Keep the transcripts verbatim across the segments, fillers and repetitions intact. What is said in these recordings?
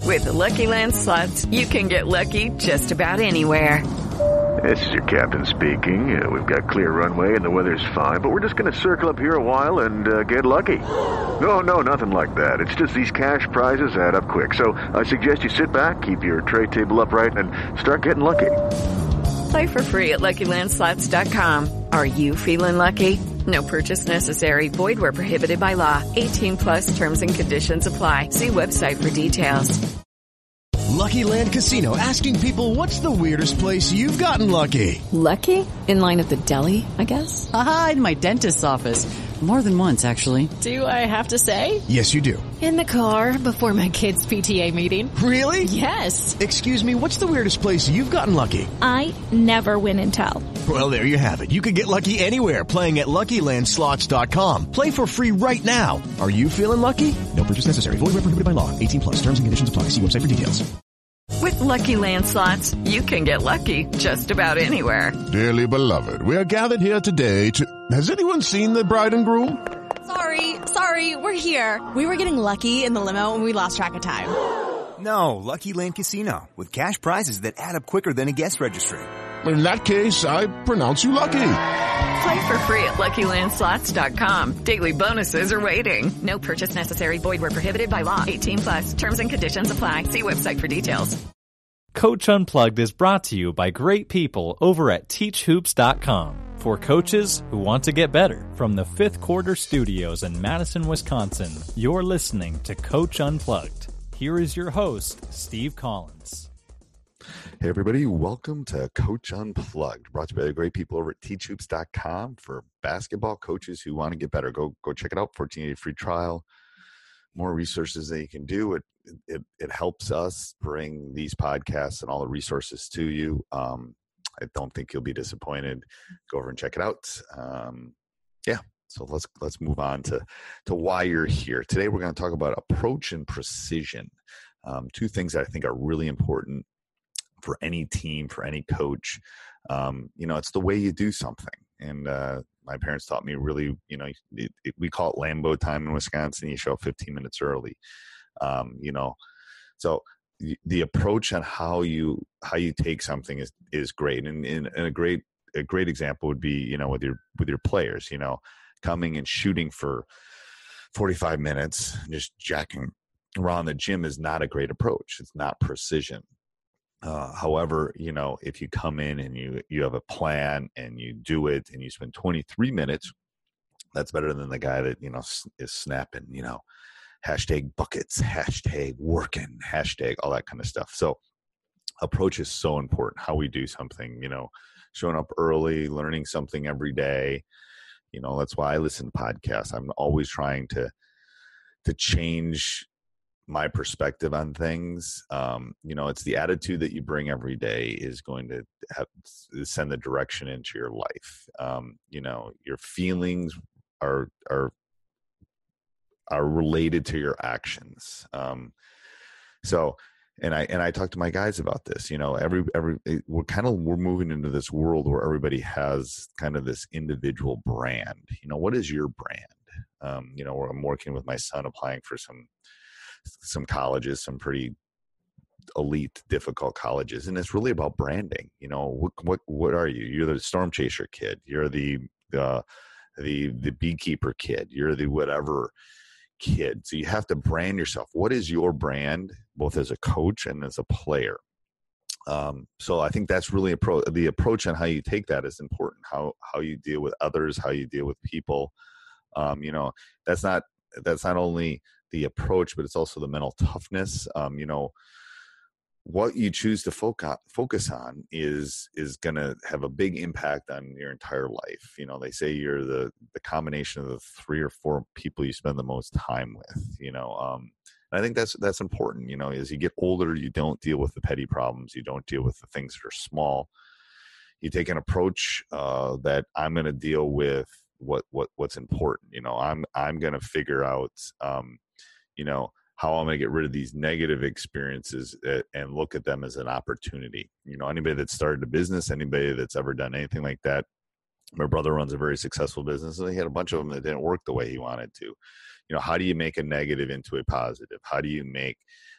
With the Lucky Land Slots, you can get lucky just about anywhere. This is your captain speaking. Uh, we've got clear runway and the weather's fine, but we're just going to circle up here a while and uh, get lucky. No, no, nothing like that. It's just these cash prizes add up quick. So I suggest you sit back, keep your tray table upright, and start getting lucky. Play for free at Lucky Land Slots dot com. Are you feeling lucky? No purchase necessary. Void where prohibited by law. eighteen plus terms and conditions apply. See website for details. Lucky Land Casino, asking people, what's the weirdest place you've gotten lucky? Lucky? In line at the deli, I guess? Aha, in my dentist's office. More than once, actually. Do I have to say? Yes, you do. In the car before my kids' P T A meeting. Really? Yes. Excuse me, what's the weirdest place you've gotten lucky? I never win and tell. Well, there you have it. You can get lucky anywhere, playing at Lucky Land Slots dot com. Play for free right now. Are you feeling lucky? No purchase necessary. Void where prohibited by law. eighteen plus. Terms and conditions apply. See website for details. With Lucky Land Slots, you can get lucky just about anywhere. Dearly beloved, we are gathered here today to... Has anyone seen the bride and groom? Sorry, sorry, we're here. We were getting lucky in the limo and we lost track of time. No, Lucky Land Casino, with cash prizes that add up quicker than a guest registry. In that case, I pronounce you lucky. Play for free at Lucky Land Slots dot com. Daily bonuses are waiting. No purchase necessary. Void where prohibited by law. eighteen plus. Terms and conditions apply. See website for details. Coach Unplugged is brought to you by great people over at teach hoops dot com. For coaches who want to get better. From the Fifth Quarter Studios in Madison, Wisconsin, you're listening to Coach Unplugged. Here is your host, Steve Collins. Hey everybody, welcome to Coach Unplugged, brought to you by the great people over at teach hoops dot com for basketball coaches who want to get better. Go go check it out, fourteen day free trial, more resources that you can do. It, it, it helps us bring these podcasts and all the resources to you. Um, I don't think you'll be disappointed. Go over and check it out. Um, yeah, so let's let's move on to, to why you're here. Today we're going to talk about approach and precision, um, two things that I think are really important for any team, for any coach. Um, you know, it's the way you do something. And uh, my parents taught me really, you know, it, it, we call it Lambo time in Wisconsin. You show up fifteen minutes early. Um, you know, so the, the approach on how you how you take something is is great. And, and, and a great a great example would be, you know, with your with your players, you know, coming and shooting for forty-five minutes, just jacking around the gym is not a great approach. It's not precision. Uh, however, you know, if you come in and you, you have a plan and you do it and you spend twenty-three minutes, that's better than the guy that, you know, is snapping, you know, hashtag buckets, hashtag working, hashtag all that kind of stuff. So approach is so important, how we do something, you know, showing up early, learning something every day. You know, that's why I listen to podcasts. I'm always trying to, to change my perspective on things. Um, you know, it's the attitude that you bring every day is going to have, send the direction into your life. Um, you know, your feelings are, are, are related to your actions. Um, so, and I, and I talk to my guys about this, you know, every, every, we're kind of, we're moving into this world where everybody has kind of this individual brand. You know, what is your brand? Um, you know, where I'm working with my son applying for some, some colleges, some pretty elite, difficult colleges. And it's really about branding. You know, what, what, what are you? You're the storm chaser kid. You're the, uh, the, the beekeeper kid. You're the whatever kid. So you have to brand yourself. What is your brand, both as a coach and as a player? Um, so I think that's really appro- the approach on how you take that is important. How, how you deal with others, how you deal with people. Um, you know, that's not, that's not only the approach, but it's also the mental toughness. Um, you know, what you choose to focus focus on is is going to have a big impact on your entire life. You know, they say you're the the combination of the three or four people you spend the most time with. You know, um, and I think that's that's important. You know, as you get older, you don't deal with the petty problems. You don't deal with the things that are small. You take an approach uh, that I'm going to deal with what what what's important. You know, I'm I'm going to figure out. Um, you know, how I'm going to get rid of these negative experiences and look at them as an opportunity. You know, anybody that started a business, anybody that's ever done anything like that. My brother runs a very successful business, and he had a bunch of them that didn't work the way he wanted to. You know, how do you make a negative into a positive? How do you make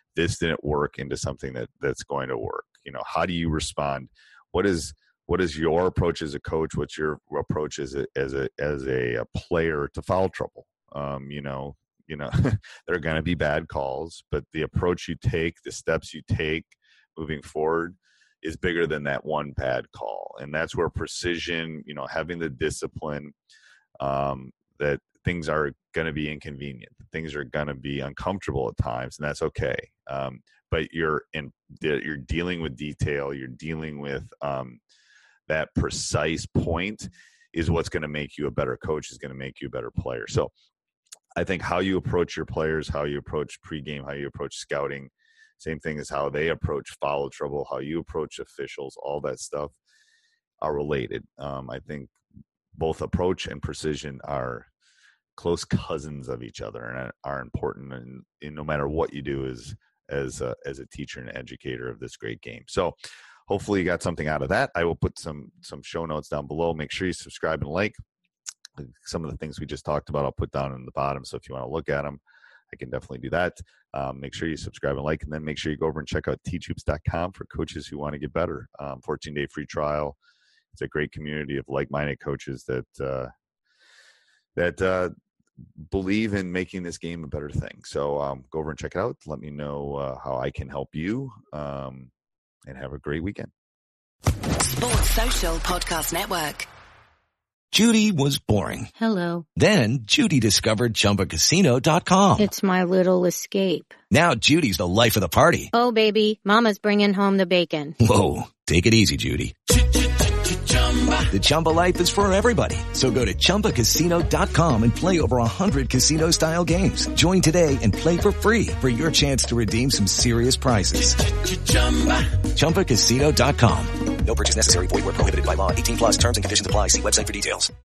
this didn't work into something that that's going to work. You know, how do you respond? What is what is your approach as a coach? What's your approach as a as a as a, a player to foul trouble? Um, you know, you know, there are going to be bad calls, but the approach you take, the steps you take moving forward is bigger than that one bad call. And that's where precision, you know, having the discipline, um, that things are going to be inconvenient. Things are going to be uncomfortable at times, and that's okay. Um, but you're in, you're dealing with detail. You're dealing with um, that precise point is what's going to make you a better coach, is going to make you a better player. So I think how you approach your players, how you approach pregame, how you approach scouting, same thing as how they approach foul trouble, how you approach officials, all that stuff are related. Um, I think both approach and precision are close cousins of each other and are important, and, and no matter what you do as as a, as a teacher and educator of this great game. So hopefully you got something out of that. I will put some some show notes down below. Make sure you subscribe and like. Some of the things we just talked about I'll put down in the bottom, so if you want to look at them, I can definitely do that. Um, make sure you subscribe and like, and then make sure you go over and check out teach hoops dot com for coaches who want to get better. Um, fourteen-day free trial. It's a great community of like-minded coaches that uh, that uh, believe in making this game a better thing. So um, go over and check it out. Let me know uh, how I can help you, um, and have a great weekend. Sports Social Podcast Network. Judy was boring. Hello. Then Judy discovered Chumba Casino dot com. It's my little escape. Now Judy's the life of the party. Oh, baby, mama's bringing home the bacon. Whoa, take it easy, Judy. The Chumba life is for everybody. So go to Chumba Casino dot com and play over one hundred casino-style games. Join today and play for free for your chance to redeem some serious prizes. Chumba Casino dot com. No purchase necessary. Void where prohibited by law. eighteen plus terms and conditions apply. See website for details.